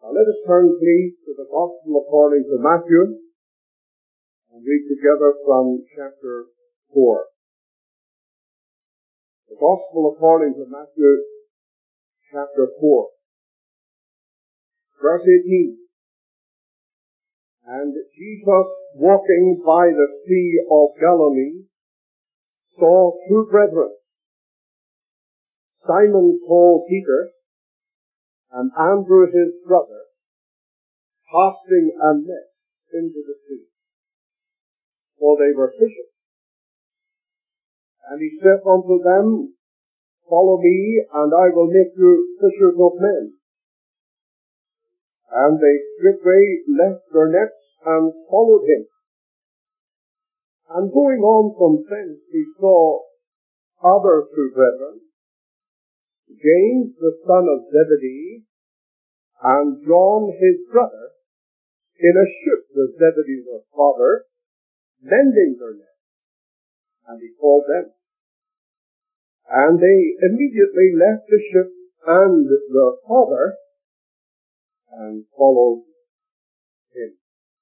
Now let us turn, please, to the Gospel according to Matthew and read together from chapter 4. The Gospel according to Matthew, chapter 4, verse 18. And Jesus, walking by the Sea of Galilee, saw two brethren, Simon called Peter, and Andrew his brother, casting a net into the sea, for they were fishing. And he said unto them, Follow me, and I will make you fishers of men. And they straightway left their nets and followed him. And going on from thence, he saw other two brethren, James the son of Zebedee, and John his brother, in a ship with Zebedee their father, mending their nets. And he called them. And they immediately left the ship and their father, and followed him.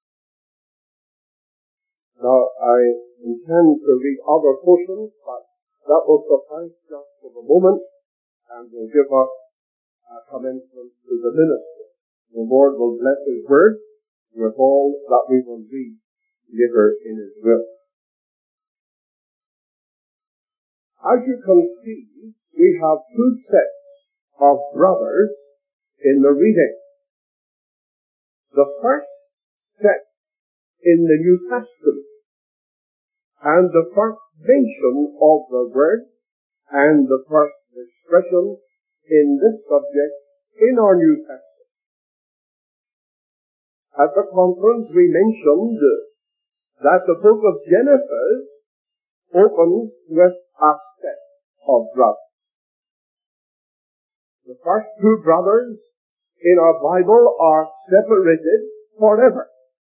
Now, I intend to read other portions, but that will suffice just for the moment, and will give us a commencement to the ministry. The Lord will bless His word with all that we will read later in His will. As you can see, we have two sets of brothers in the reading. The first set in the New Testament, and the first mention of the word, and the first expression in this subject in our New Testament. At the conference we mentioned that the book of Genesis opens with a set of brothers. The first two brothers in our Bible are separated forever.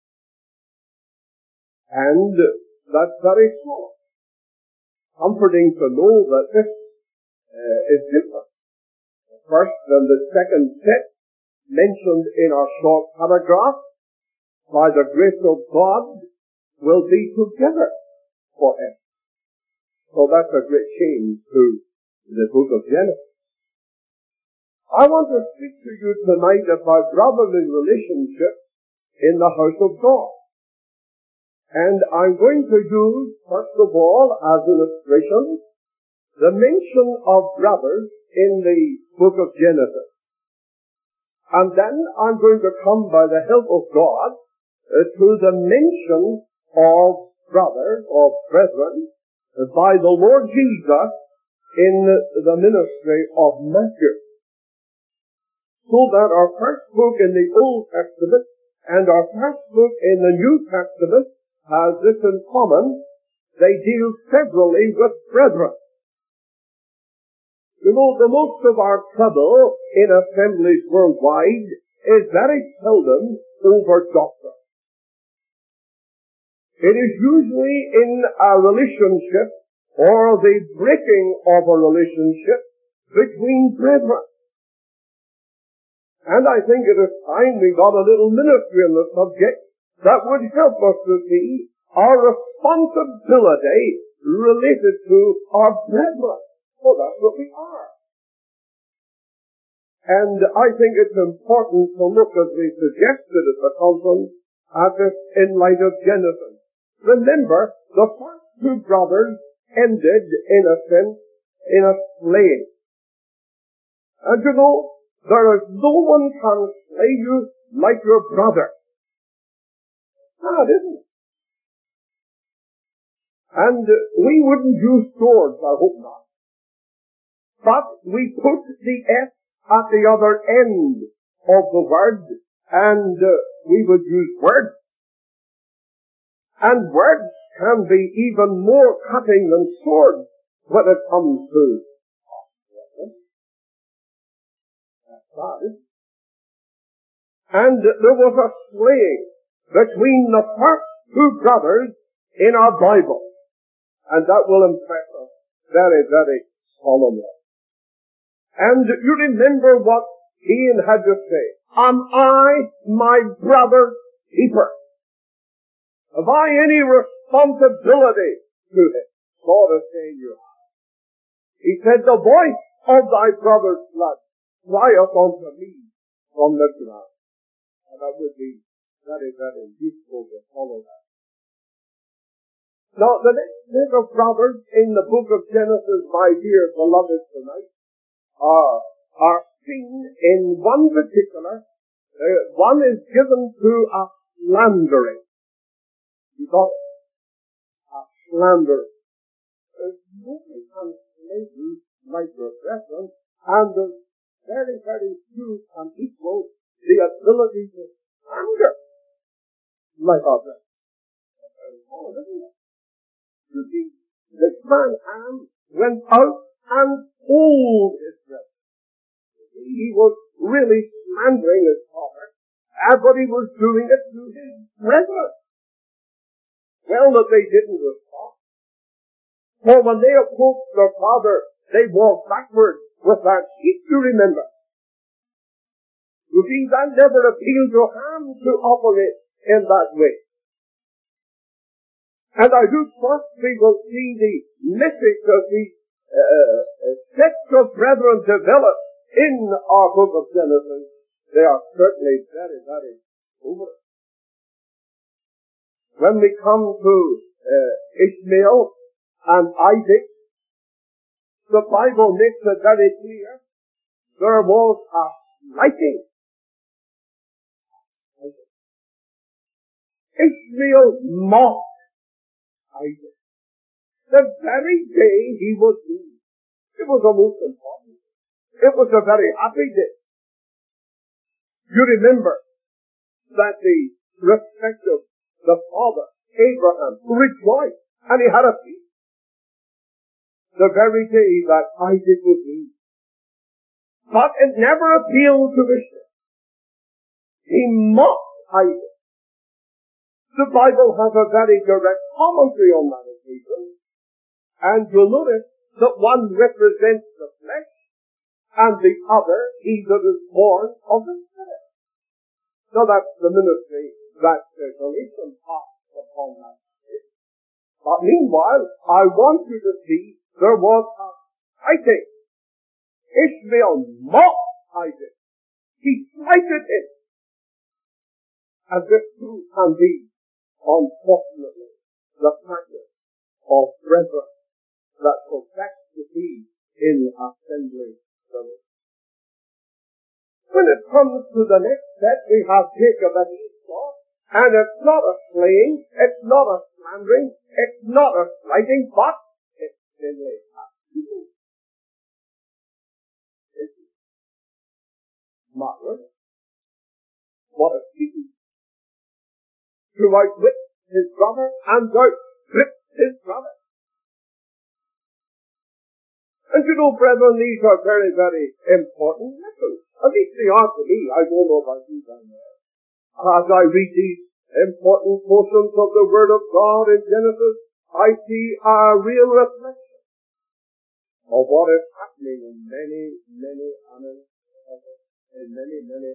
And that's very small. Comforting to know that this is different. The first and the second set mentioned in our short paragraph, by the grace of God, will be together forever. So that's a great change to the book of Genesis. I want to speak to you tonight about brotherly relationship in the house of God. And I'm going to use, first of all, as illustration, the mention of brothers in the book of Genesis. And then I'm going to come, by the help of God, to the mention of brothers, of brethren, by the Lord Jesus in the ministry of Matthew. So that our first book in the Old Testament and our first book in the New Testament has this in common: they deal severally with brethren. You know, the most of our trouble in assemblies worldwide is very seldom over doctrine. It is usually in a relationship or the breaking of a relationship between brethren. And I think it is time we got a little ministry on the subject that would help us to see our responsibility related to our brethren. Well, that's what we are. And I think it's important to look, as we suggested at the conference, at this in light of Genesis. Remember, the first two brothers ended, in a sense, in a slaying. And you know, there is no one can slay you like your brother. Sad, isn't it? And we wouldn't use swords, I hope not. But we put the S at the other end of the word, and we would use words. And words can be even more cutting than swords when it comes to and there was a slaying between the first two brothers in our Bible. And that will impress us very, very solemnly. And you remember what Cain had to say. Am I my brother's keeper? Have I any responsibility to him? God is saying you have. He said, the voice of thy brother's blood crieth unto me from the ground. And that would be very, very useful to follow that. Now, the next set of brothers in the book of Genesis, my dear beloved tonight, are seen in one particular. One is given to a slandering. You got a slanderer. There's no translation like your brethren, and there's very, very few can equal the ability to slander like our brethren. You see, this man Ham went out and told his brethren. He was really slandering his father, but he was doing it to his brethren. Well, that they didn't respond. For when they approached their father, they walked backwards with their sheep, you remember. You see, that never appealed to Ham to operate in that way. And I do trust we will see the message of these sets of brethren develop in our book of Genesis. They are certainly very, very over. When we come to Ishmael and Isaac, the Bible makes it very clear there was a slighting. Ishmael mocked Isaac. The very day he was born. It was a most important. It was a very happy day. You remember that the respective, the father, Abraham, rejoiced, and he had a feast. The very day that Isaac was born. But it never appealed to Ishmael. He mocked Isaac. The Bible has a very direct commentary on that occasion. And you'll notice that one represents the flesh, and the other, he that is born of the Spirit. So that's the ministry that Galatians passed upon that. But meanwhile, I want you to see there was a fighting. Ishmael mocked Isaac. He slighted him. And this too can be, unfortunately, the practice of brethren that profess to be in assembly service. When it comes to the next step, we have Jacob and Esau, and it's not a slaying, it's not a slandering, it's not a slighting, but it's simply a speaking. It's marvelous. What a speaking. To outwit his brother and outstrip his brother. And you know, brethren, these are very, very important lessons. At least they are to me. I don't know about you down there. As I read these important portions of the Word of God in Genesis, I see a real reflection of what is happening in many, many animals, in many, many.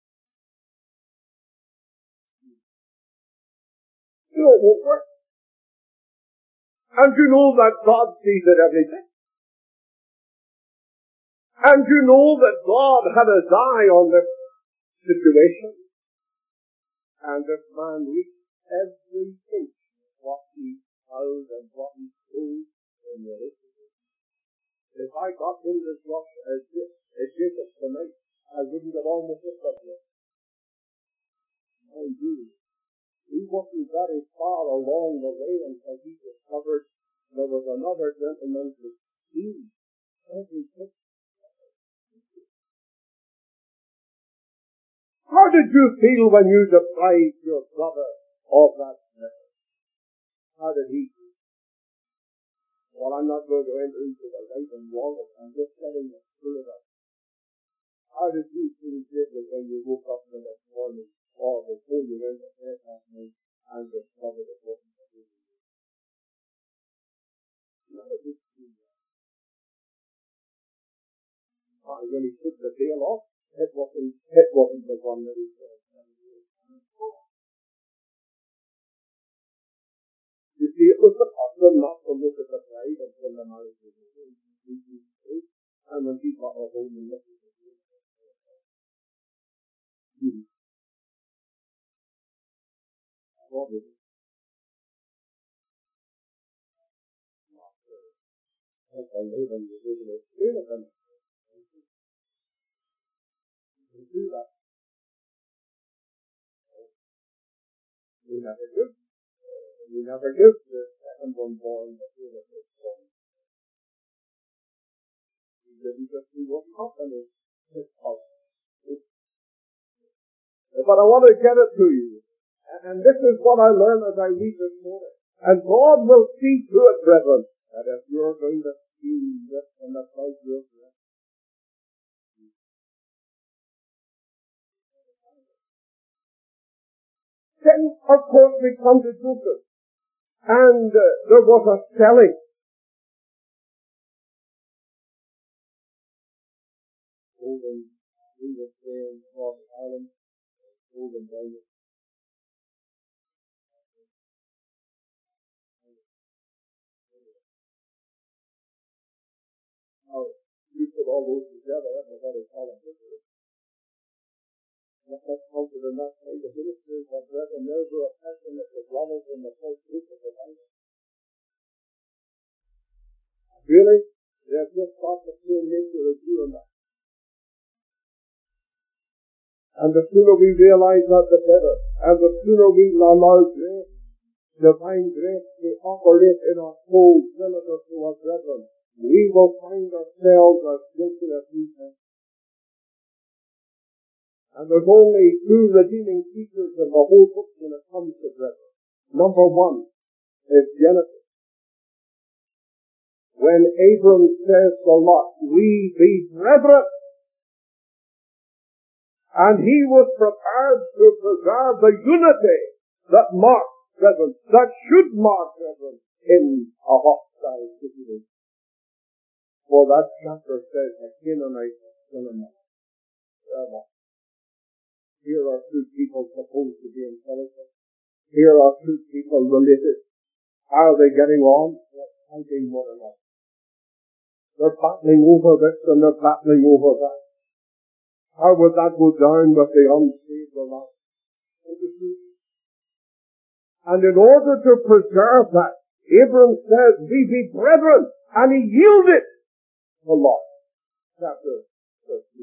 You know, it won't work. And you know that God sees it everything. And you know that God had his eye on this situation. And this man reached every inch of what he held and what he sold in the relationship. If I got in this rock as Jacob tonight, I wouldn't get on with it properly. And he wasn't very far along the way until he discovered there was another gentleman who seen every pitch. How did you feel when you deprived your brother of that blessing? How did he feel? Well, I'm not going to enter into the right and wrong of it. I'm just telling the spirit of it. How did you feel, Jacob, when you woke up the next morning or before you went to bed that night and discovered it wasn't the real you? How did you feel? When he took the veil off, It wasn't the one that he said. You see, it was the custom not to look at the bride until the marriage was over. And when he got her home and looked at the what was it? I live in the original spirit of them. We do that. We never give the second one born the fear of his son. We didn't just see what happened in his house. But I want to get it to you. And this is what I learned as I read this morning. And God will see to it, brethren, that if you're going to see this in the pleasure of rest, then, of course, we come to Joseph. And there was a selling. Golden, we were saying, North Ireland, Golden Diamond. Now, you put all those together, that's a very solid picture. Let's consider that kind of ministry that read a measure of passion that was lovers in the first week of the Bible. Really? They have just got the pure nature of doing that. And the sooner we realize that, the better. And the sooner we allow grace, divine grace, to operate in our souls relative to our brethren, we will find ourselves as guilty as we can. And there's only two redeeming features in the whole book when it comes to brethren. Number one is Genesis. When Abram says to Lot, we be brethren, and he was prepared to preserve the unity that marks brethren, that should mark brethren in a hostile situation. For that chapter says, a Canaanite is still a man. Here are two people supposed to be intelligent. Here are two people related. How are they getting on? They're fighting one another. They're battling over this and they're battling over that. How would that go down with the unsaved alive? And in order to preserve that, Abram says, we be brethren, and he yielded to Lot. Chapter 13.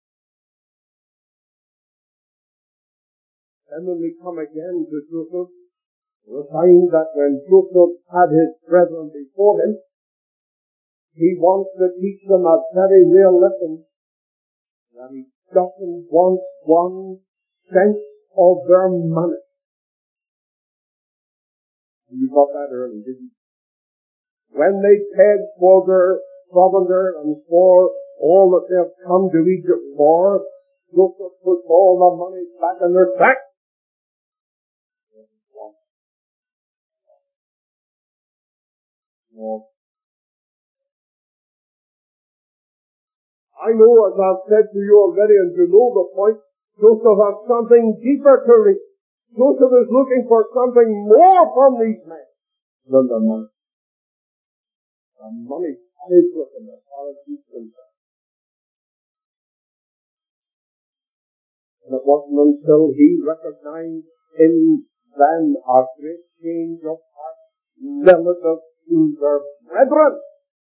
And when we come again to Joseph, we'll find that when Joseph had his brethren before him, he wants to teach them a very real lesson, that he doesn't want 1 cent of their money. You got that early, didn't you? When they paid for their provender and for all that they have come to Egypt for, Joseph puts all the money back in their sack. I know, as I've said to you already, and you know the point, Joseph has something deeper to reach. Joseph is looking for something more from these men than the money. The money is with them as far as he's concerned. And it wasn't until he recognized in them a great change of heart relative to their brethren.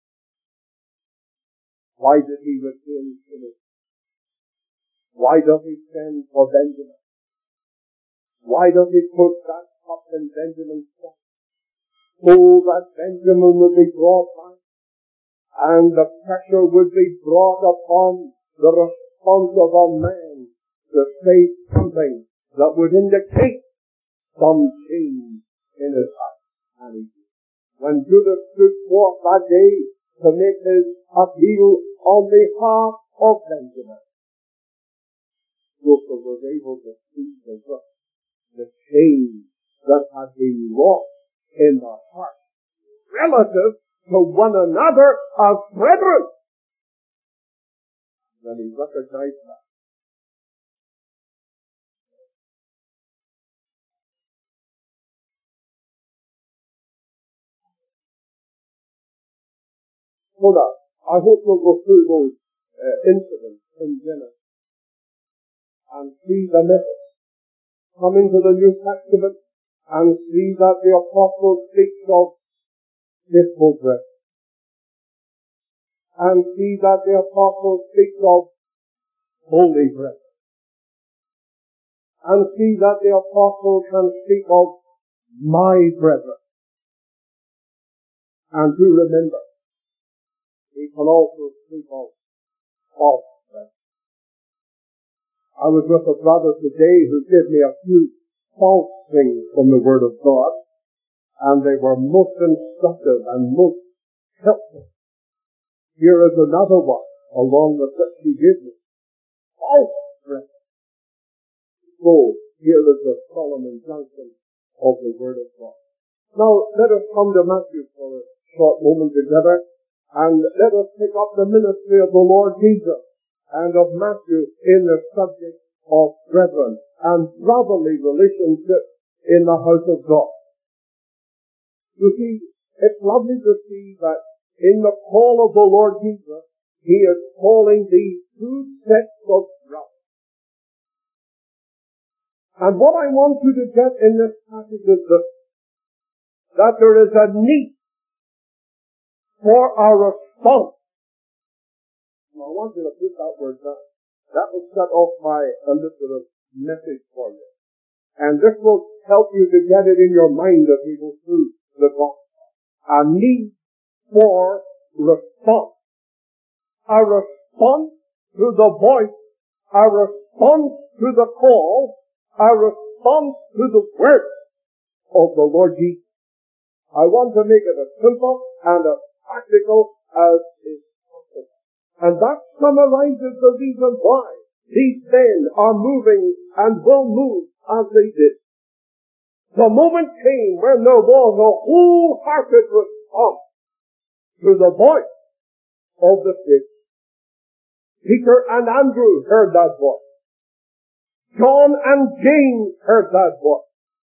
Why did he retain Philip? Why does he send for Benjamin? Why does he put that cup in Benjamin's cup? So that Benjamin would be brought back, and the pressure would be brought upon the responsible man to say something that would indicate some change in his heart. And when Judas stood forth that day to make his appeal on behalf of Benjamin, Joseph was able to see the change that had been wrought in their hearts relative to one another as brethren. When he recognized that, So that I hope we'll go through those incidents in Genesis and see the myths come into the New Testament and see that the apostle speaks of faithful brethren, and see that the apostle speaks of holy brethren, and see that the apostle can speak of my brethren, and to remember he can also speak of brethren. I was with a brother today who gave me a few false things from the Word of God, and they were most instructive and most helpful. Here is another one, along with which he gave me. False brethren. So, here is the solemn injunction of the Word of God. Now, let us come to Matthew for a short moment together, and let us pick up the ministry of the Lord Jesus and of Matthew in the subject of brethren and brotherly relationship in the house of God. You see, it's lovely to see that in the call of the Lord Jesus, he is calling these two sets of brothers. And what I want you to get in this passage is this, that there is a need for a response. Now, I want you to put that word down. That will set off my alliterative message for you. And this will help you to get it in your mind as we go through the gospel. A need for response. A response to the voice, a response to the call, a response to the word of the Lord Jesus. I want to make it as simple and as practical as is possible. And that summarizes the reason why these men are moving and will move as they did. The moment came when there was a wholehearted response to the voice of the Savior. Peter and Andrew heard that voice. John and James heard that voice.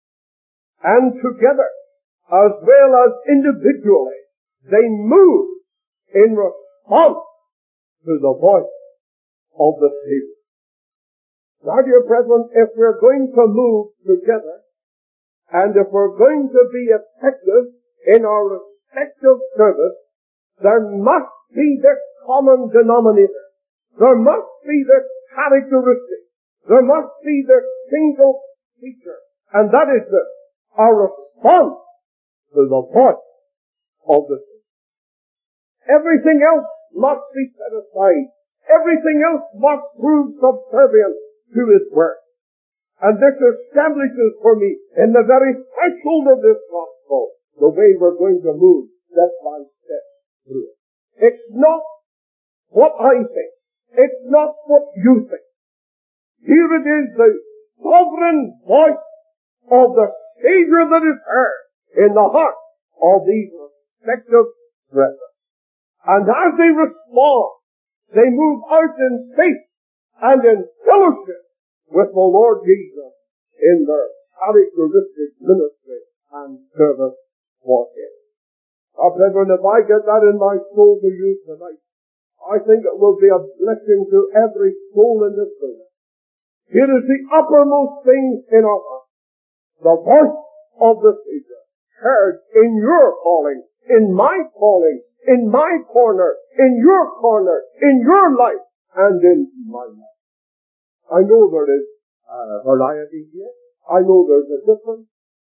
And together, as well as individually, they moved in response to the voice of the Savior. Now, dear brethren, if we're going to move together, and if we're going to be effective in our respective service, there must be this common denominator. There must be this characteristic. There must be this single feature. And that is this, a response to the voice of the Savior. Everything else must be set aside. Everything else must prove subservient to His Word. And this establishes for me, in the very threshold of this gospel, the way we're going to move step by step through it. It's not what I think. It's not what you think. Here it is, the sovereign voice of the Savior that is heard in the heart of these respective brethren. And as they respond, they move out in faith and in fellowship with the Lord Jesus in their characteristic ministry and service for Him. Now, brethren, if I get that in my soul to you tonight, I think it will be a blessing to every soul in this building. It is the uppermost thing in our heart. The voice of the Savior heard in your calling, in my calling, in my corner, in your life, and in my life. I know there is variety here. I know there's a difference.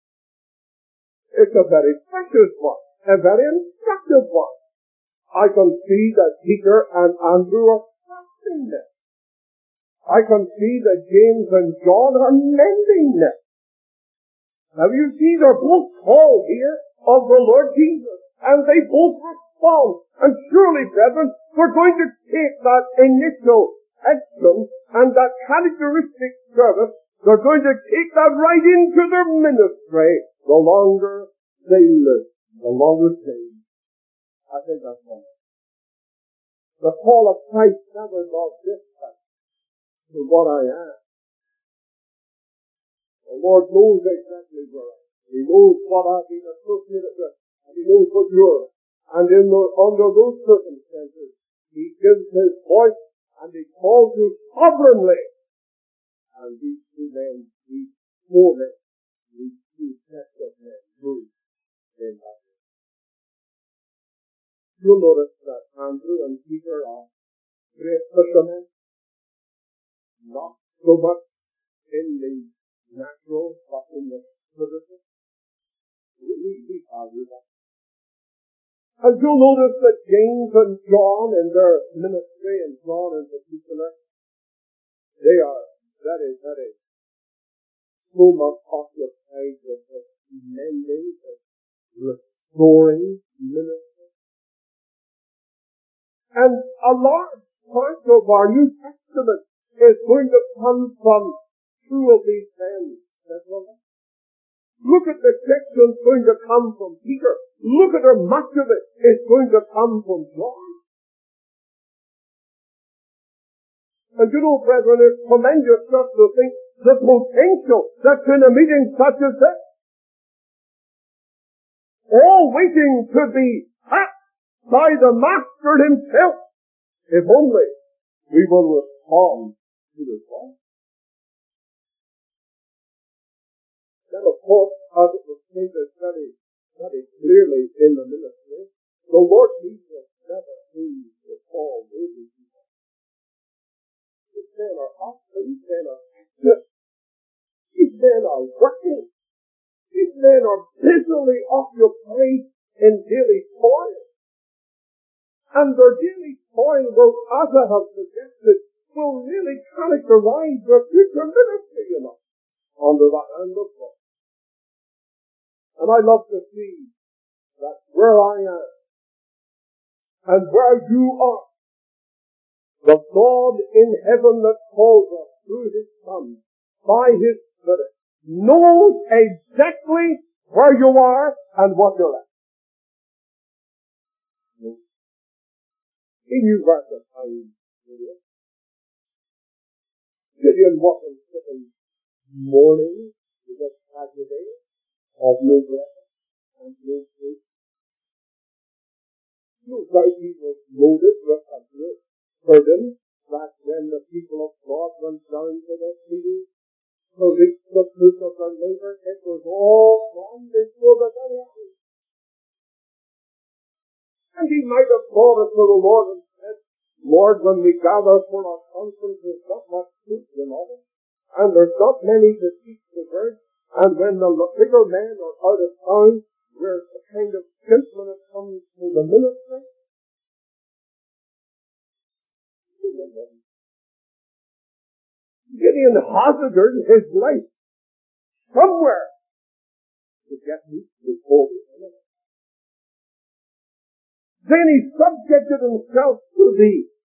It's a very precious one, a very instructive one. I can see that Peter and Andrew are fasting this. I can see that James and John are mending this. Now you see, they're both called here of the Lord Jesus, and they both respond. And surely, brethren, we're going to take that initial action and that characteristic service, they're going to take that right into their ministry the longer they live, the longer they live. I think that's all. The call of Christ never got this time to what I am. The Lord knows exactly where I am. He knows what I've been associated with, and He knows what you're And under those circumstances, he gives his voice and he calls you sovereignly. And these two men, these four men, these two sets of men move in that way. You'll notice that Andrew and Peter are great fishermen, not so much in the natural, but in the spiritual. We argue that. And you'll notice that James and John in their ministry, and John in particular, they are very, very so much occupied with this mending, this restoring ministry. And a large part of our New Testament is going to come from two of these men. Look at the section going to come from Peter. Look at how much of it is going to come from John. And you know, brethren, it's tremendous just to think the potential that's in a meeting such as this. All waiting to be tapped by the Master himself. If only we will respond to the call. Then, of course, as it was stated very, very clearly in the ministry, the Lord Jesus never seems to call baby people. These men are up, these men are active, these men are working, these men are busily occupied in daily toil. And their daily toil will, as I have suggested, will really characterize their future ministry, under that hand of God. And I love to see that where I am and where you are, the God in heaven that calls us through his Son, by his Spirit, knows exactly where you are and what you're at. He knew where to find you. Gideon wasn't sitting mourning because tragedy of no bread and no food. No doubt he was loaded with a great burden that when the people of God went down to the field to reach the fruit of their labor, it was all gone before the very eyes. And he might have brought it to the Lord and said, Lord, when we gather for our conference, there's not much fruit in all, and there's not many to teach the word. And when the bigger men are out of town, we're kind of skint when it comes to the ministry. Gideon hazarded his life somewhere to get meat before the enemy. Then he subjected himself to the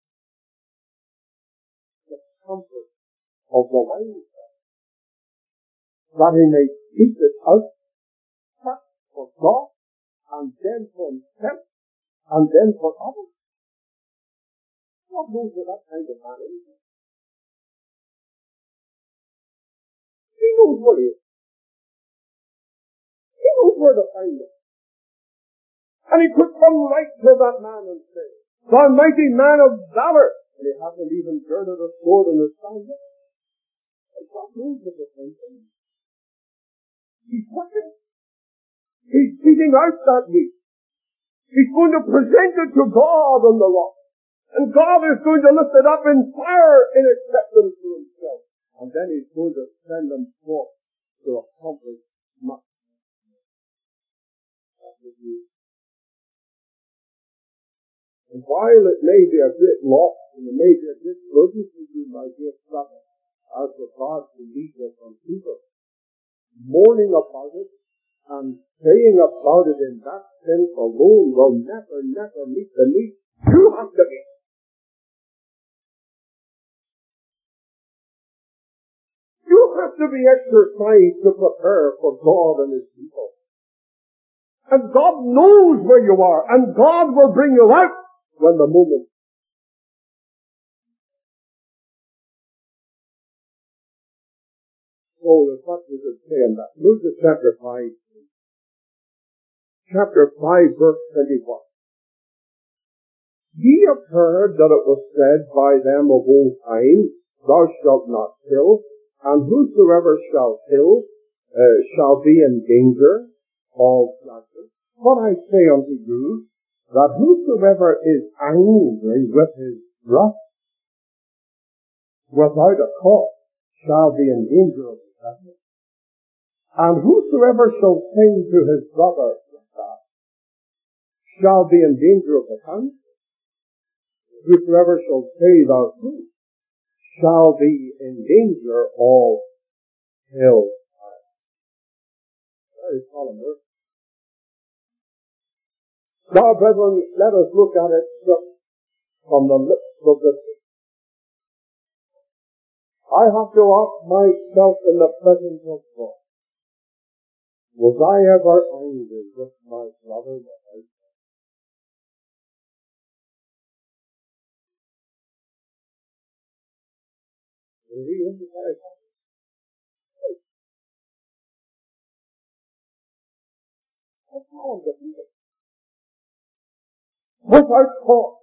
discomfort of the wine, that he may keep it out first for God, and then for himself, and then for others. God knows what that kind of man is. He knows what he is. He knows where to find it. And he could come right to that man and say, Thou mighty man of valor. And he hasn't even girded a sword in his hand yet. And God knows what the thing is. He's working. He's beating out that meat. He's going to present it to God on the rock. And God is going to lift it up in fire in acceptance to himself. And then he's going to send them forth to accomplish much. That's what he is. And while it may be a great loss, and it may be a great burden to you, my dear brother, as regards to lead us on people, mourning about it and saying about it in that sense alone will never, never meet the need. You have to be. You have to be exercised to prepare for God and his people. And God knows where you are, and God will bring you out when the moment. Oh, there's much we could say on that. Move to chapter 5. Chapter 5, verse 21. Ye have heard that it was said by them of old time, Thou shalt not kill, and whosoever shall kill shall be in danger of judgment. But I say unto you, that whosoever is angry with his brother without a cause shall be in danger of judgment. And whosoever shall say to his brother shall be in danger of the council. Whosoever shall say thou truth shall be in danger of hell. Very solemn word. Now, brethren, let us look at it just from the lips of the king. I have to ask myself in the presence of God, was I ever angry with my brother that I said? Was he in the very house? That's all I'm getting at. Without cause.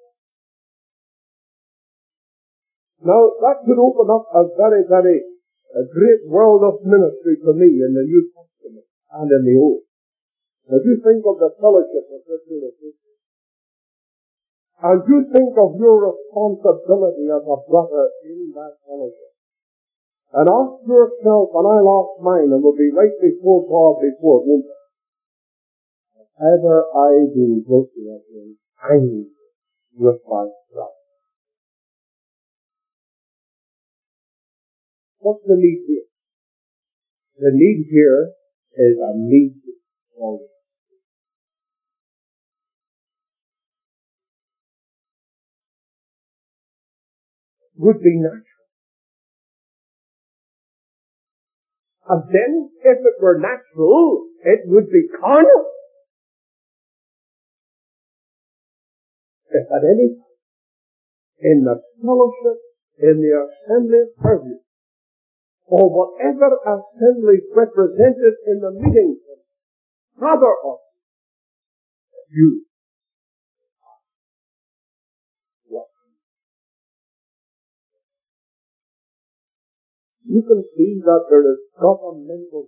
Now, that could open up a very, very great world of ministry for me in the New Testament and in the Old. Now, you think of the fellowship of this university, and you think of your responsibility as a brother in that fellowship, and ask yourself, and I'll ask mine, and will be right before God before won't it? Ever I been guilty of being angry with my brother? What's the need here? The need here is a need for it. Would be natural. And then, if it were natural, it would be carnal. If at any time, in the fellowship, in the assembly of purview, or whatever assembly represented in the meeting, brother of you, you can see that there is governmental.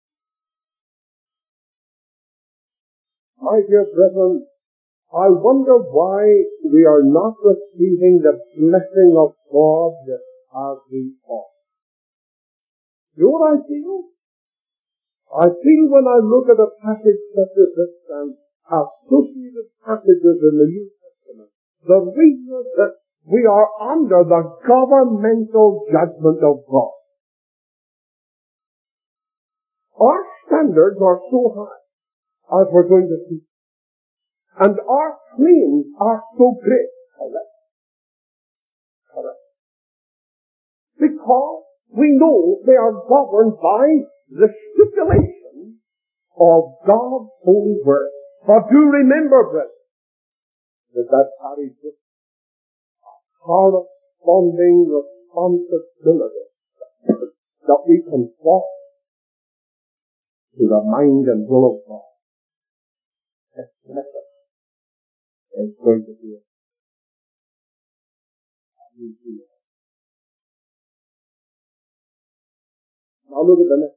My dear brethren, I wonder why we are not receiving the blessing of God as we ought. You know what I feel? I feel when I look at a passage such as this and associated passages in the New Testament, the reason is that we are under the governmental judgment of God. Our standards are so high, as we're going to see. And our claims are so great. Correct. Correct. Because we know they are governed by the stipulation of God's holy word. But do remember, brethren, that carries with corresponding responsibility that we conform to the mind and will of God. Explicit is going to be a new deal. Now look at the next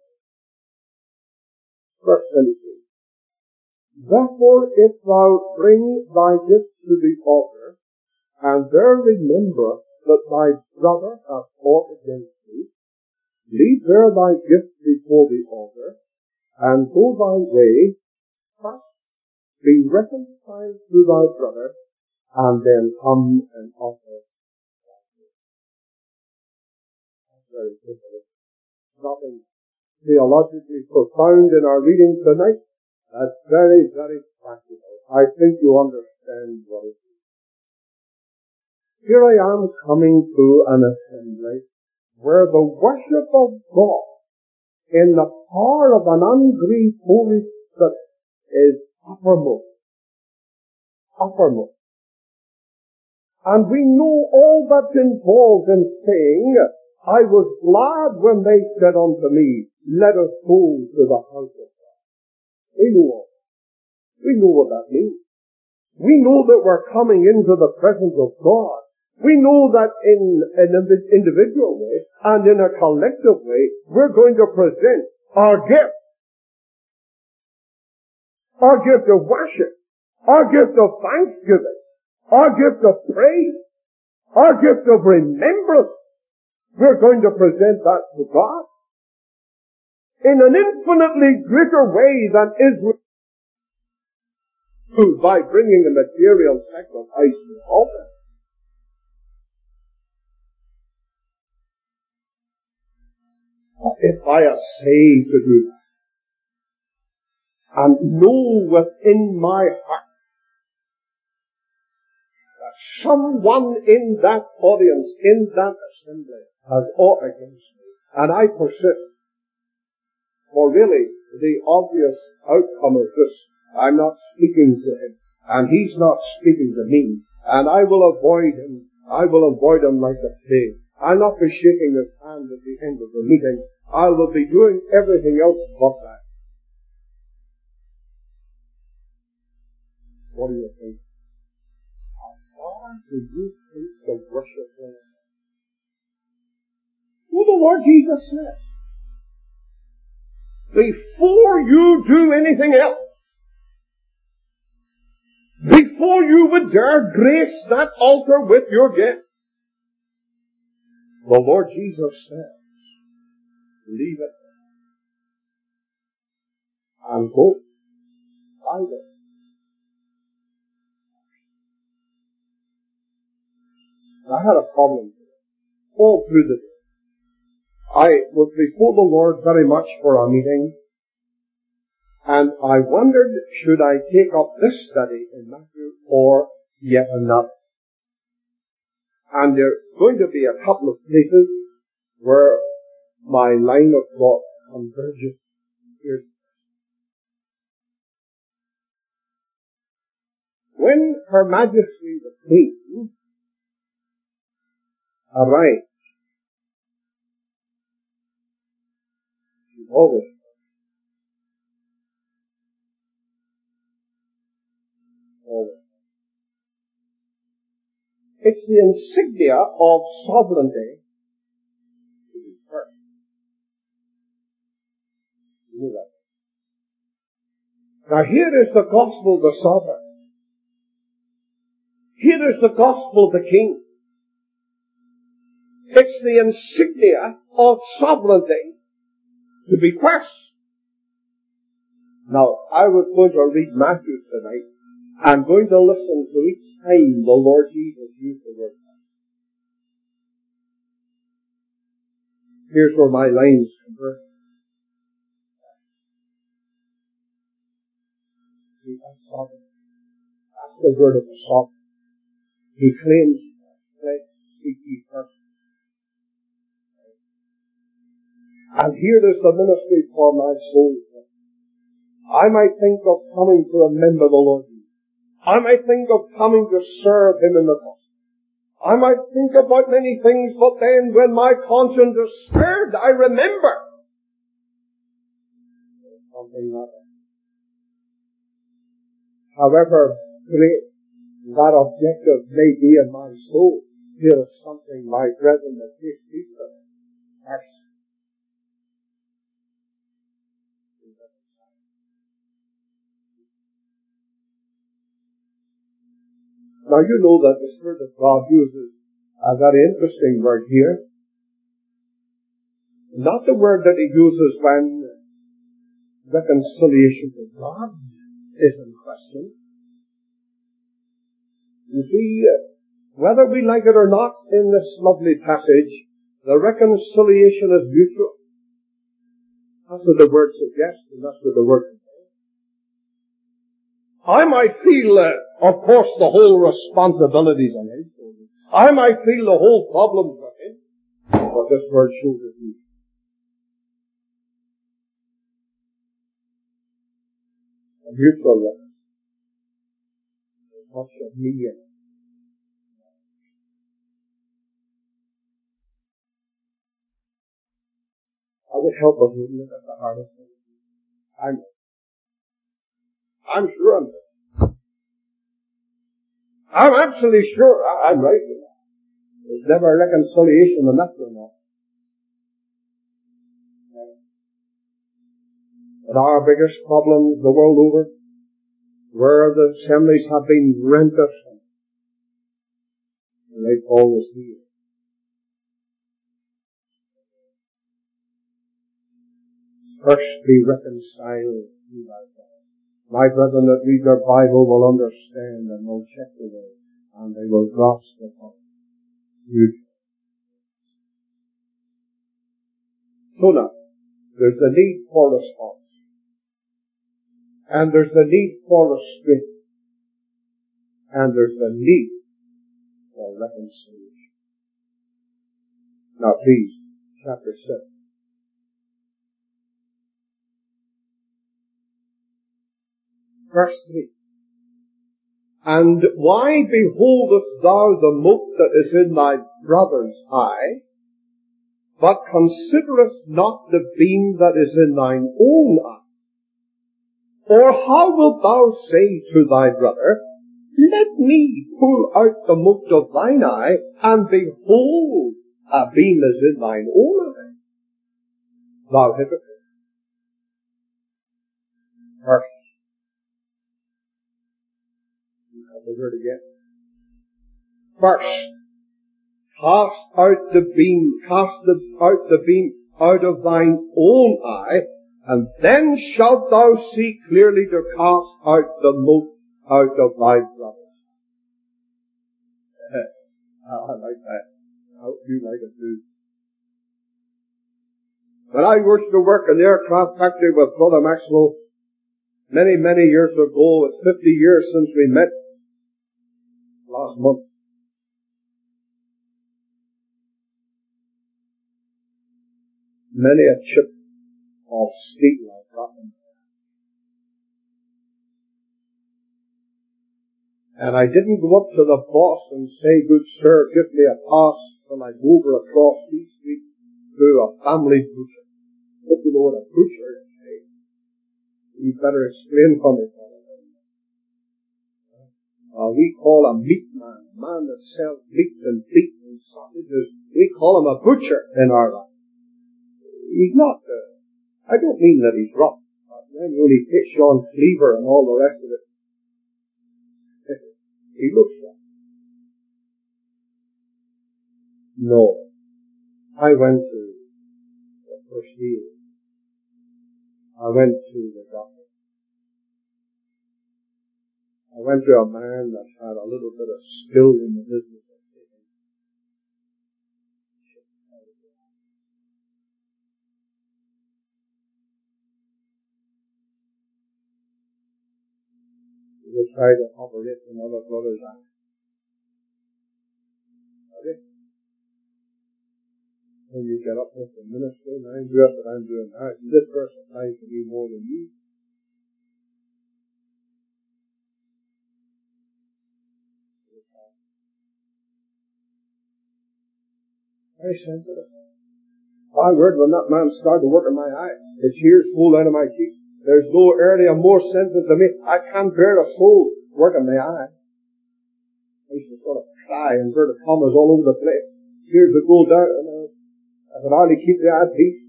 verse 23. Therefore, if thou bring thy gift to the altar, and there remember that thy brother hath aught against thee, leave there thy gift before the altar, and go thy way, first be reconciled to thy brother, and then come and offer thy gift. That's very simple. Nothing theologically profound in our reading tonight. That's very, very practical. I think you understand what it is. Here I am coming to an assembly where the worship of God in the power of an ungrieved Holy Spirit is uppermost. Uppermost. And we know all that's involved in saying, I was glad when they said unto me, let us go to the house of God. We know all. We know what that means. We know that we're coming into the presence of God. We know that in an individual way and in a collective way, we're going to present our gift. Our gift of worship. Our gift of thanksgiving. Our gift of praise. Our gift of remembrance. We're going to present that to God in an infinitely greater way than Israel, who by bringing a material sacrifice to the altar. If I essay to do that, and know within my heart that someone in that audience, in that assembly, has aught against me, and I persist, for really the obvious outcome of this, I'm not speaking to him, and he's not speaking to me, and I will avoid him. I will avoid him like the plague. I'll not be shaking his hand at the end of the meeting. I will be doing everything else but that. What do you think? How far do you think the worship is? Well, the Lord Jesus says, before you do anything else, before you would dare grace that altar with your gift, the Lord Jesus says, leave it and go by it. I had a problem all through the day. I was before the Lord very much for a meeting, and I wondered, should I take up this study in Matthew or yet another? And there's going to be a couple of places where my line of thought converges. When Her Majesty the Queen arrived, she always it's the insignia of sovereignty to be first. You know that. Now here is the gospel of the sovereign. Here is the gospel of the king. It's the insignia of sovereignty to be first. Now, I was going to read Matthew tonight. I'm going to listen to each time the Lord Jesus used the word. Here's where my lines convert. That's sovereign. That's the word of the sovereign. He claims, let speak ye first. And here is the ministry for my soul. I might think of coming to remember the Lord. I might think of coming to serve Him in the gospel. I might think about many things, but then when my conscience is stirred, I remember something like that. However great that objective may be in my soul, here is something, my brethren, that takes peace of it. Now you know that the Spirit of God uses a very interesting word here. Not the word that He uses when reconciliation with God is in question. You see, whether we like it or not in this lovely passage, the reconciliation is mutual. That's what the word suggests, and that's what the word contains. I might feel, of course, the whole responsibilities on His shoulders. I might feel the whole problems on Him. But this word shows it me. A mutual one. Much of me and I would help us with it at the heart of things. I'm sure I'm there. I'm absolutely sure I'm right with that. There's never a reconciliation in that or not. But our biggest problems the world over, where the assemblies have been rent asunder, and they always hear. First be reconciled to thy God. My brethren that read their Bible will understand and will check the way, and they will grasp the point. So now, there's the need for response. And there's the need for restraint. And there's the need for reconciliation. Now please, chapter 7. Verse 3. And why beholdest thou the mote that is in thy brother's eye, but considerest not the beam that is in thine own eye? Or how wilt thou say to thy brother, let me pull out the mote of thine eye, and behold, a beam is in thine own eye? Thou hypocrite. First, you have the word again. First, cast out the beam out of thine own eye, and then shalt thou see clearly to cast out the mote out of thy brother's. I like that. I hope you like it too. When I used to work in the aircraft factory with Brother Maxwell many, many years ago, it's 50 years since we met last month. Many a chip of steel I've gotten. And I didn't go up to the boss and say, good sir, give me a pass when I go over across East Street to a family butcher. If you know what a butcher is, eh? You better explain for me. We call a meat man, a man that sells meat and beef and sausages. We call him a butcher in our life. He's not, I don't mean that he's rough. Then when he takes Sean Cleaver and all the rest of it, he looks rough. No. I went to the first year. I went to the doctor. I went to a man that had a little bit of skill in the business of taking. He would try to operate another brother's eye. Okay? When you get up with the ministry, and I do it, but I'm doing that. This person tries to be more than you. Very sensitive. My word, when that man started to work in my eye, the tears flowed out of my cheeks. There's no area more sensitive to me. I can't bear a soul working my eye. I used to sort of cry and inverted commas all over the place. Tears would go down, and I could hardly keep the eye at peace.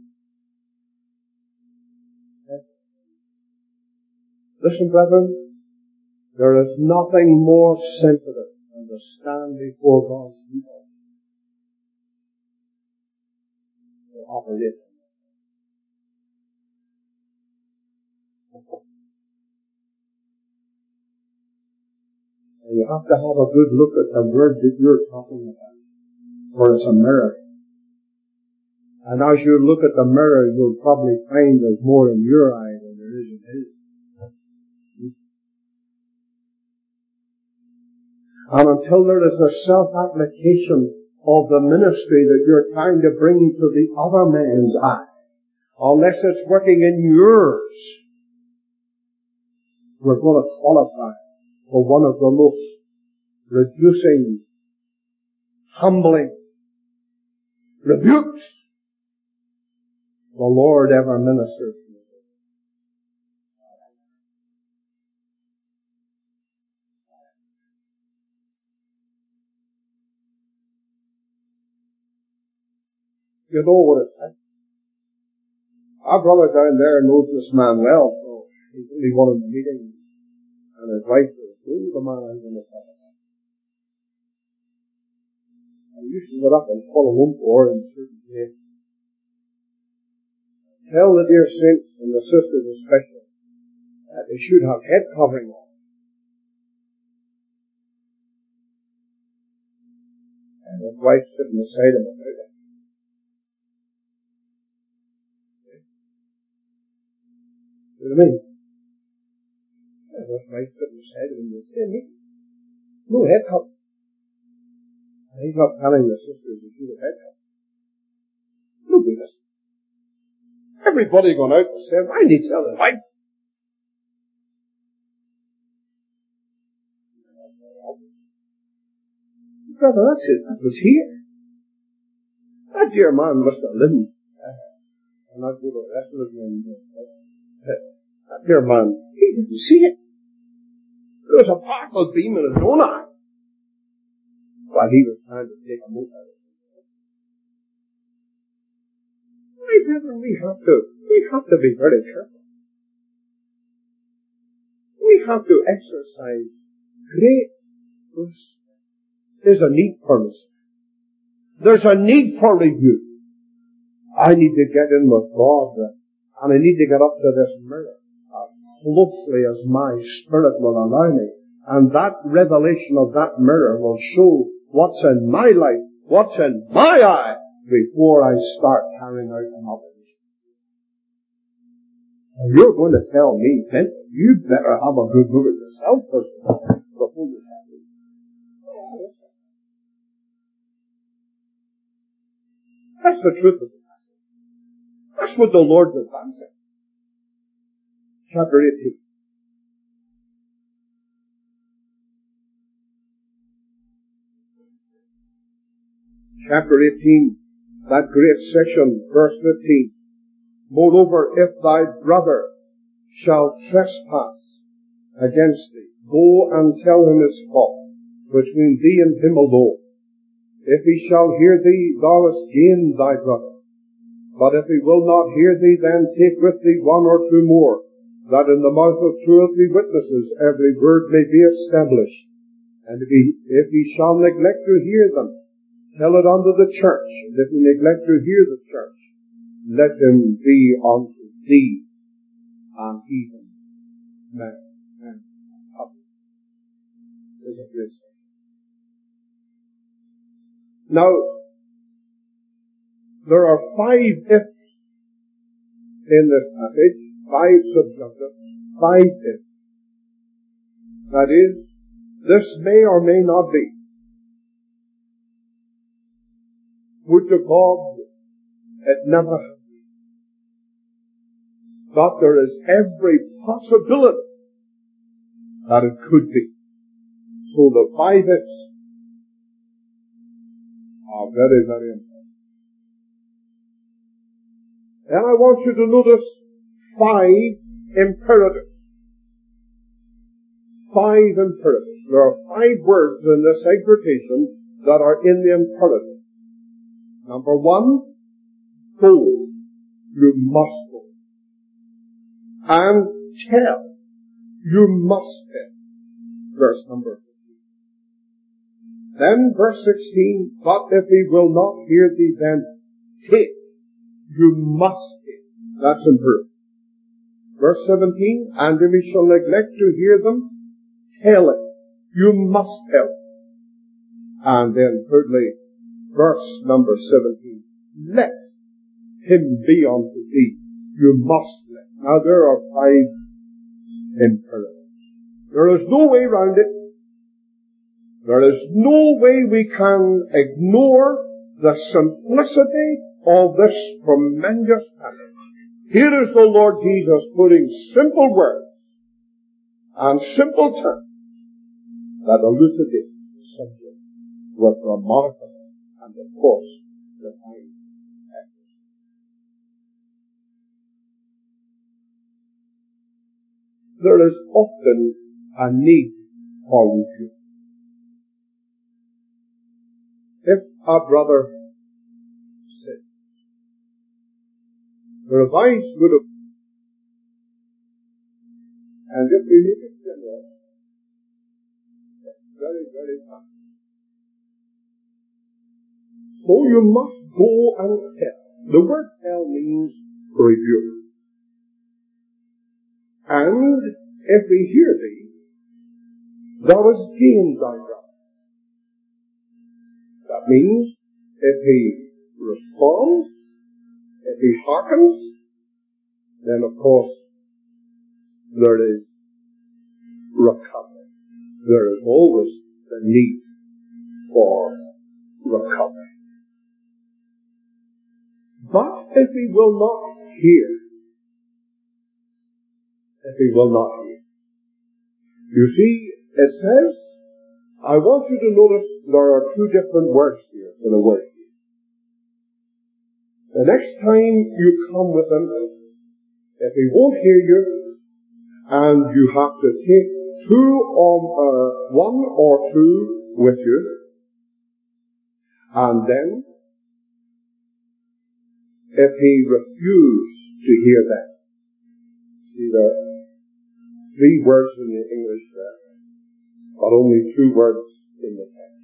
Listen, brethren, there is nothing more sensitive than to stand before God's people to operate. And you have to have a good look at the word that you're talking about, for it's a mirror. And as you look at the mirror, you'll probably find there's more in your eye than there is in his. And until there is a self-application of the ministry that you're trying to bring to the other man's eye, unless it's working in yours, we're going to qualify for one of the most reducing, humbling rebukes the Lord ever ministered to us. You know what it's like. Our brother down there knows this man well, so he's only one in the meeting, and his wife is, oh, the man I'm going to talk about. I used to get up and follow home for in certain places. Tell the dear saints and the sisters especially that they should have head covering on. And his wife sitting beside him about it. You know what I mean? And his wife sitting beside him and they say, no head covering. And he's not telling the sisters they should have head covering. No goodness. Everybody going out and saying, I need to tell his wife. Brother, that's it. That was here. That dear man must have lived. I'm not going to the rest of it again. That dear man, he didn't see it. There was a powerful beam in his own eye while he was trying to take a move out of it. My brethren, we have to be very careful. We have to exercise great respect. There's a need for respect. There's a need for review. I need to get in with God, and I need to get up to this mirror as closely as my spirit will allow me. And that revelation of that mirror will show what's in my life, what's in my eye, before I start carrying out an obligation. You're going to tell me, Clint, you better have a good look at yourself first of all, before you tell me. That's the truth of it. That's what the Lord was answering. Chapter 18. Chapter 18, that great section, verse 15. Moreover, if thy brother shall trespass against thee, go and tell him his fault between thee and him alone. If he shall hear thee, thou hast gained thy brother. But if he will not hear thee, then take with thee one or two more, that in the mouth of 2 or 3 witnesses every word may be established. And if he shall neglect to hear them, tell it unto the church. And if he neglect to hear the church, let him be unto thee an heathen man and public. There's a great thing. Now, there are 5 ifs in this passage, 5 subjunctives, 5 ifs. That is, this may or may not be. Would to God it never happened. But there is every possibility that it could be. So the 5 ifs are very, very important. And I want you to notice 5 imperatives. 5 imperatives. There are 5 words in this exhortation that are in the imperative. Number 1, go. You must go. And tell. You must tell. Verse number 15. Then verse 16, but if he will not hear thee, then take. You must take. That's imperative. Verse 17, and if he shall neglect to hear them, tell it. You must tell it. And then thirdly, verse number 17, let him be unto thee. You must let. Now there are 5 imperatives. There is no way around it. There is no way we can ignore the simplicity of this tremendous passage. Here is the Lord Jesus putting simple words and simple terms that elucidate the subject with remarkable and, of course, divine accuracy. There is often a need for review. If a brother sins, The revised would have, and if we make it general, it's very, very fast. So you must go and tell. The word tell means rebuke. And if we hear thee, thou hast gained thy ground. That means if he responds, if he hearkens, then of course there is recovery. There is always the need for recovery. But if he will not hear, you see, it says, I want you to notice there are two different words here for the word here. The next time you come with him, if he won't hear you, and you have to take one or two with you, and then if he refuses to hear them, see there are three words in the English there, but only two words in the text.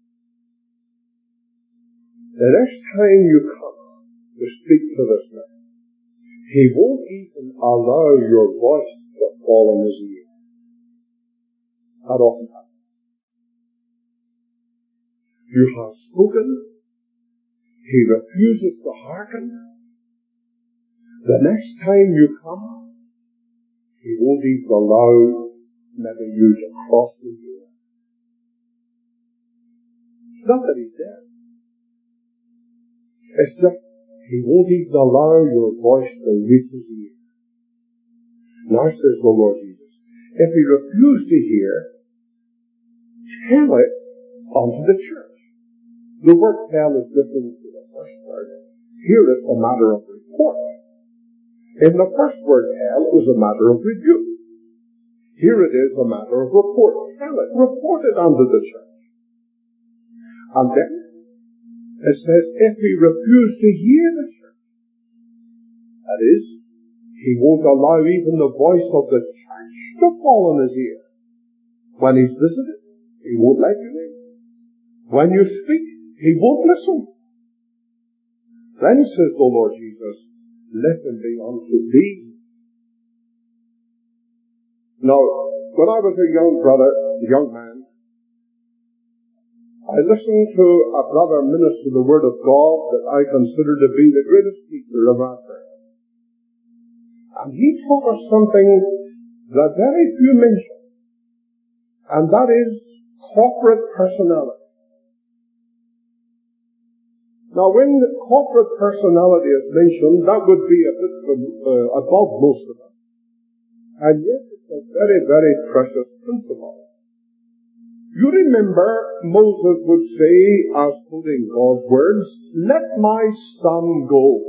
The next time you come to speak to this man, he won't even allow your voice to fall on his ear. That often happens. You have spoken, he refuses to hearken. The next time you come, he won't even allow maybe you to cross the ear. It's not that he's dead. It's just he won't even allow your voice to reach his ear. Now says the Lord Jesus, if he refuses to hear, tell it unto the church. The word tell is different to the first word. Here it's a matter of report. In the first word tell, it was a matter of rebuke. Here it is a matter of report. Tell it. Report it unto the church. And then it says, if he refuses to hear the church, that is, he won't allow even the voice of the church to fall on his ear. When he's visited, he won't let you in. When you speak, he won't listen. Then says the Lord Jesus, let him be unto thee. Now, when I was a young man, I listened to a brother minister the Word of God that I consider to be the greatest teacher of our time. And he taught us something that very few mention, and that is corporate personality. Now, when corporate personality is mentioned, that would be a bit above most of them. And yet, it's a very, very precious principle. You remember Moses would say, as quoting God's words, let my son go.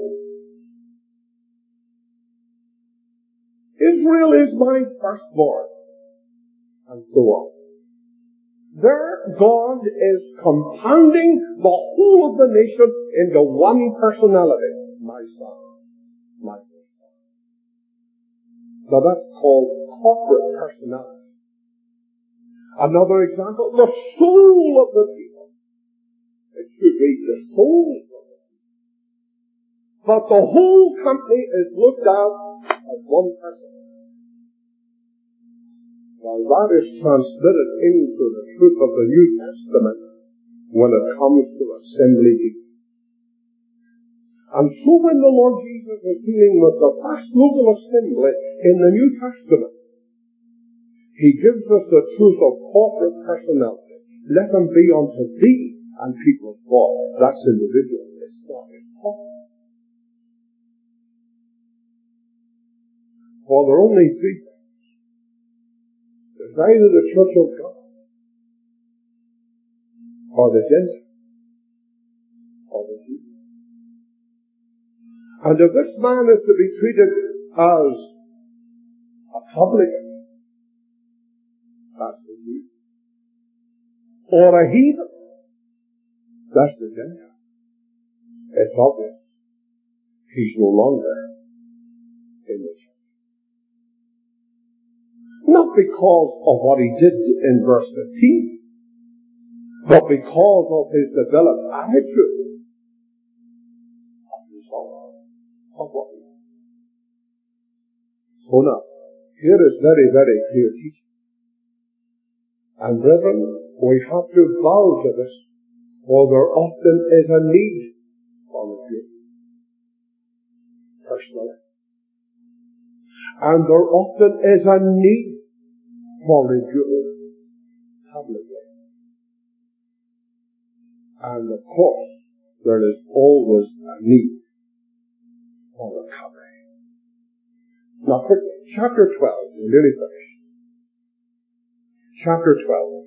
Israel is my firstborn. And so on. There, God is compounding the whole of the nation into one personality. My son. My firstborn. Now that's called corporate personality. Another example, the soul of the people. It should be the souls of the people. But the whole company is looked at as one person. Well, that is transmitted into the truth of the New Testament when it comes to assembly. And so when the Lord Jesus is dealing with the first local assembly in the New Testament, He gives us the truth of corporate personality. Let them be unto thee, and people thought that's individual. It's not. It's corporate. For there are only three things. There's either the church of God, or the Gentile, or the Jew. And if this man is to be treated as a publican, that's the Jew. Or a heathen, that's the Gentile. It's obvious. He's no longer in the church. Not because of what he did in verse 15, but because of his developed attitude as a result of what he did. So now, here is very, very clear teaching. And brethren, we have to bow to this, for there often is a need for rebuke, personally. And there often is a need for rebuke, publicly. And of course, there is always a need for recovery. Now, chapter 12, we're nearly finished. Chapter 12,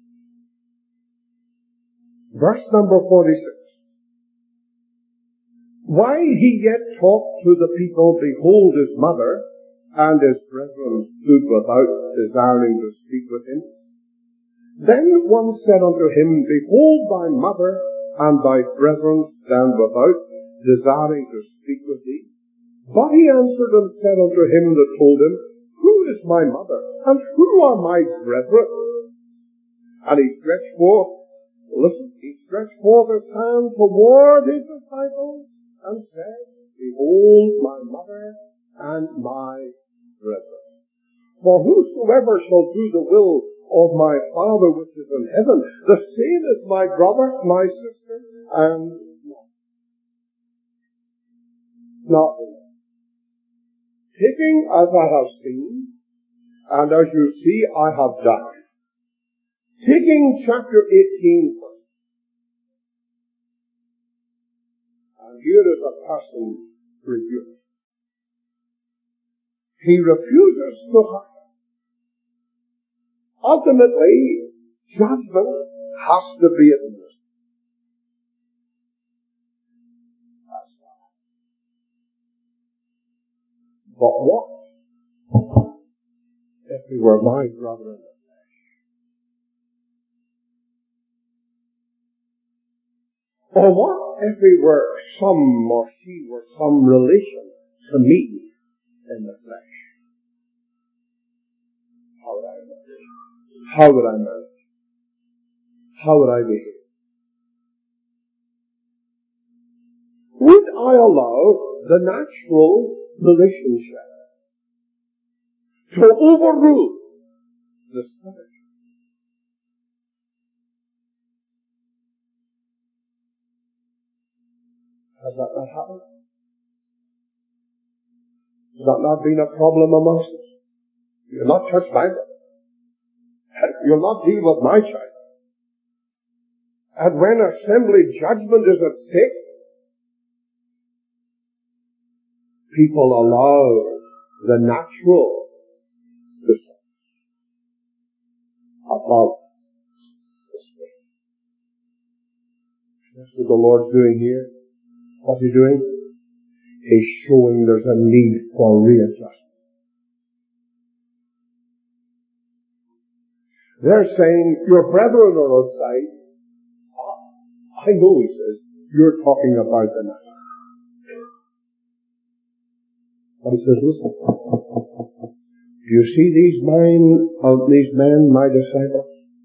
verse number 46. While he yet talked to the people, behold, his mother and his brethren stood without, desiring to speak with him. Then one said unto him, Behold, thy mother and thy brethren stand without, desiring to speak with thee. But he answered and said unto him that told him, Who is my mother, and who are my brethren? And he stretched forth his hand toward his disciples, and said, Behold my mother and my brethren. For whosoever shall do the will of my Father which is in heaven, the same is my brother, my sister, and not taking as I have seen, and as you see I have done. Taking chapter 18 first. And here is a person rebuked. He refuses to hearken. Ultimately, judgment has to be administered. That's right. But what if he were my brother in the flesh? Or what if he were some, or she were some relation to me in the flesh? How would I manage? How would I behave? Would I allow the natural relationship to overrule the spiritual? Has that not happened? Has that not been a problem amongst us? You're not touched by that. You'll not deal with my child. And when assembly judgment is at stake, people allow the natural to stand above the spirit. That's what the Lord's doing here. What's He doing? He's showing there's a need for readjustment. They're saying, your brethren are outside. I know, he says, you're talking about the natural. But he says, listen, do you see these men, my disciples?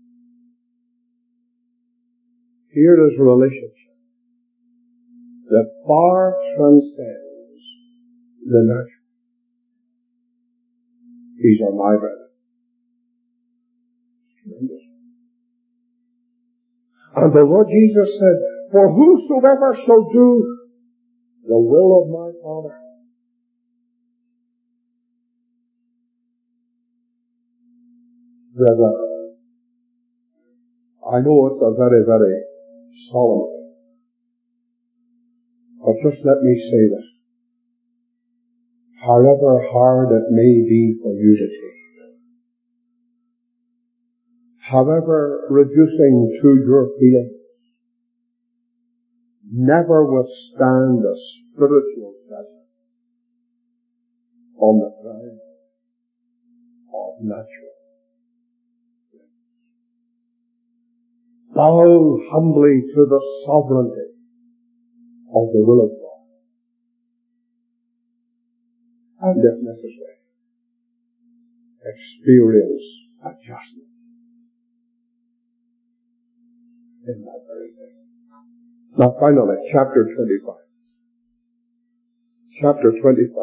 Here is a relationship that far transcends the natural. These are my brethren. And the Lord Jesus said, for whosoever shall do the will of my Father. Brethren, I know it's a very, very solemn thing. But just let me say this. However hard it may be for you to take, however reducing to your feelings, never withstand a spiritual judgment on the ground of natural. Bow humbly to the sovereignty of the will of God. and if necessary, experience adjustment in that very thing. Now finally, chapter 25. Chapter 25.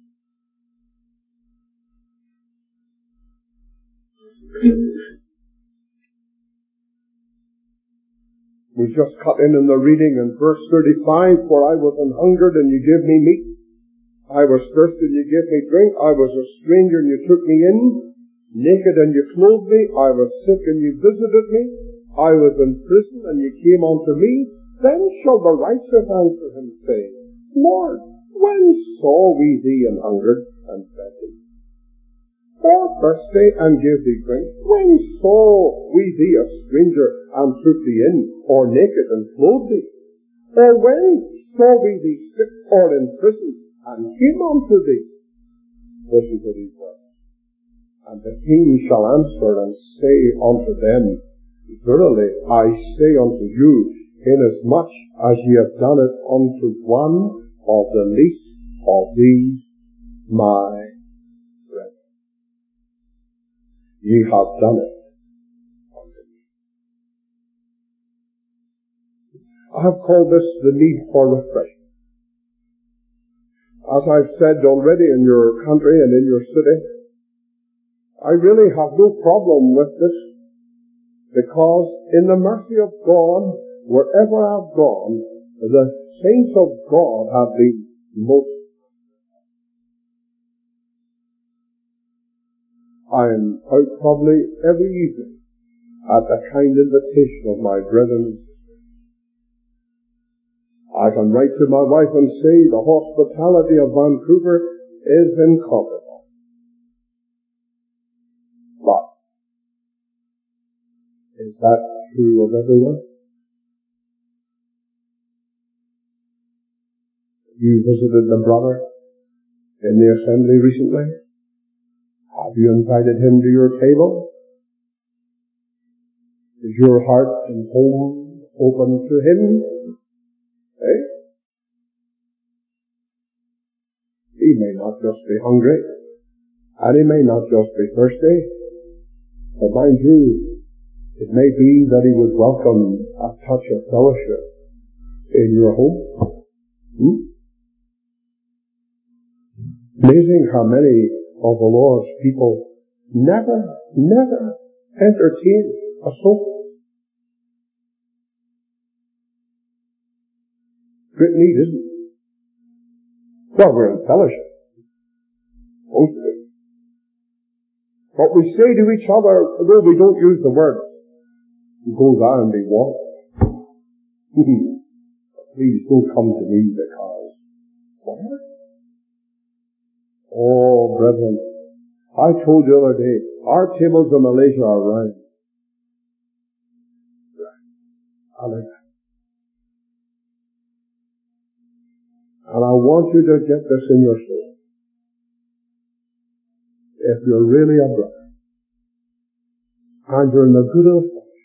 We just cut in the reading in verse 35, for I was an hungered and you gave me meat. I was thirsty and you gave me drink. I was a stranger and you took me in. Naked and you clothed me. I was sick and you visited me. I was in prison and you came unto me. Then shall the righteous answer him, saying, Lord, when saw we thee an hungered and fed thee? Or thirsty and gave thee drink? When saw we thee a stranger and took thee in, or naked and clothed thee? Or when saw we thee sick or in prison and came unto thee? Listen to these words. And the king shall answer and say unto them, Verily I say unto you, inasmuch as ye have done it unto one of the least of these my brethren, ye have done it unto me. I have called this the need for refreshing. As I've said already, in your country and in your city, I really have no problem with this, because in the mercy of God, wherever I've gone, the saints of God have been most. I am out probably every evening at the kind invitation of my brethren and sisters. I can write to my wife and say the hospitality of Vancouver is incomparable. But is that true of everyone? You visited the brother in the assembly recently? Have you invited him to your table? Is your heart and home open to him? Eh? He may not just be hungry, and he may not just be thirsty, but mind you, it may be that he would welcome a touch of fellowship in your home. Amazing how many of the Lord's people never entertain a soul. Great need, isn't it? Well, we're in fellowship. Most of it. But we say to each other, though we don't use the word, go thou and be washed. Please don't come to me because whatever. Oh, brethren, I told you the other day, our tables in Malaysia are round. And I want you to get this in your soul. If you're really a brother, and you're in the good of the flesh,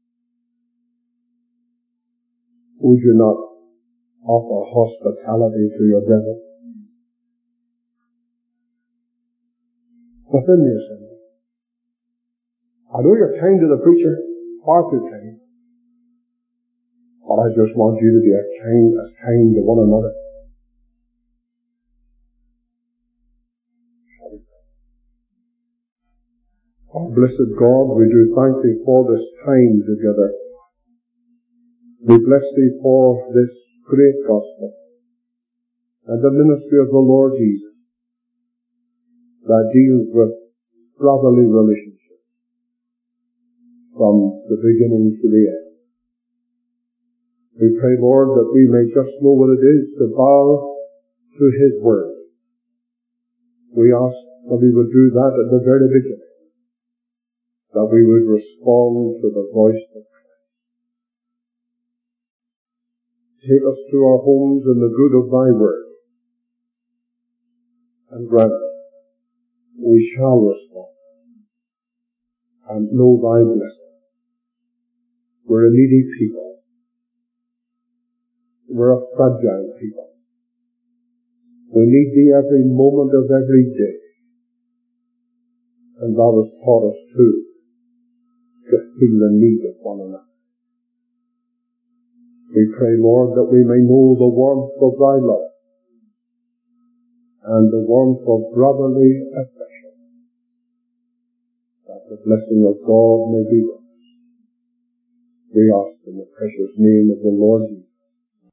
would you not offer hospitality to your brethren within the assembly? I know you're kind to the preacher, far too kind, but I just want you to be as kind to one another. Oh, blessed God, we do thank Thee for this time together. We bless Thee for this great gospel and the ministry of the Lord Jesus that deals with brotherly relationships from the beginning to the end. We pray, Lord, that we may just know what it is to bow to His Word. We ask that we would do that at the very beginning, that we would respond to the voice of Christ. Take us to our homes in the good of Thy Word, and grant we shall respond and know Thy blessing. We're a needy people. We're a fragile people. We need Thee every moment of every day. And Thou hast taught us too to feel the need of one another. We pray, Lord, that we may know the warmth of Thy love and the warmth of brotherly affection, that the blessing of God may be with us. We ask in the precious name of the Lord Jesus.